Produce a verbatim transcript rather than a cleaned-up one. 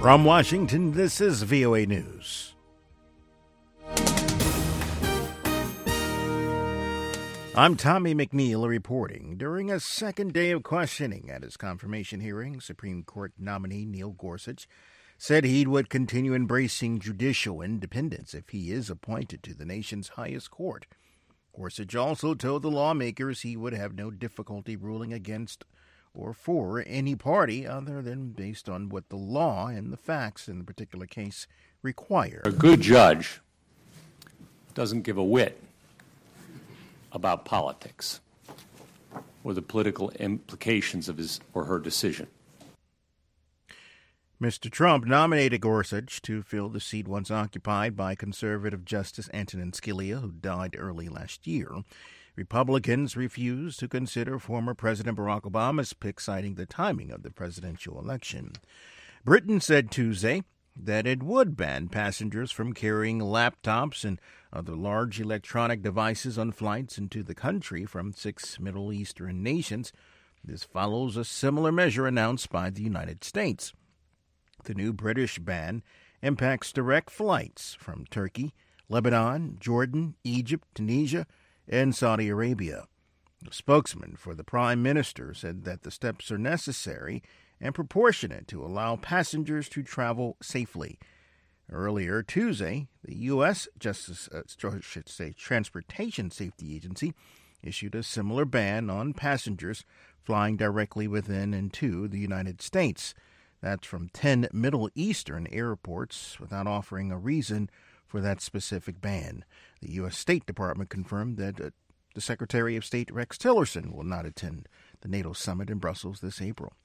From Washington, this is V O A News. I'm Tommy McNeil reporting. During a second day of questioning at his confirmation hearing, Supreme Court nominee Neil Gorsuch said he would continue embracing judicial independence if he is appointed to the nation's highest court. Gorsuch also told the lawmakers he would have no difficulty ruling against or for any party other than based on what the law and the facts in the particular case require. A good judge doesn't give a whit about politics or the political implications of his or her decision. Mister Trump nominated Gorsuch to fill the seat once occupied by conservative Justice Antonin Scalia, who died early last year. Republicans refused to consider former President Barack Obama's pick, citing the timing of the presidential election. Britain said Tuesday that it would ban passengers from carrying laptops and other large electronic devices on flights into the country from six Middle Eastern nations. This follows a similar measure announced by the United States. The new British ban impacts direct flights from Turkey, Lebanon, Jordan, Egypt, Tunisia, and Saudi Arabia. A spokesman for the Prime Minister said that the steps are necessary and proportionate to allow passengers to travel safely. Earlier Tuesday, the U S. Justice, uh, should say, Transportation Safety Agency issued a similar ban on passengers flying directly within and to the United States. That's from ten Middle Eastern airports, without offering a reason for that specific ban. The U S. State Department confirmed that uh, the Secretary of State Rex Tillerson will not attend the NATO summit in Brussels this April.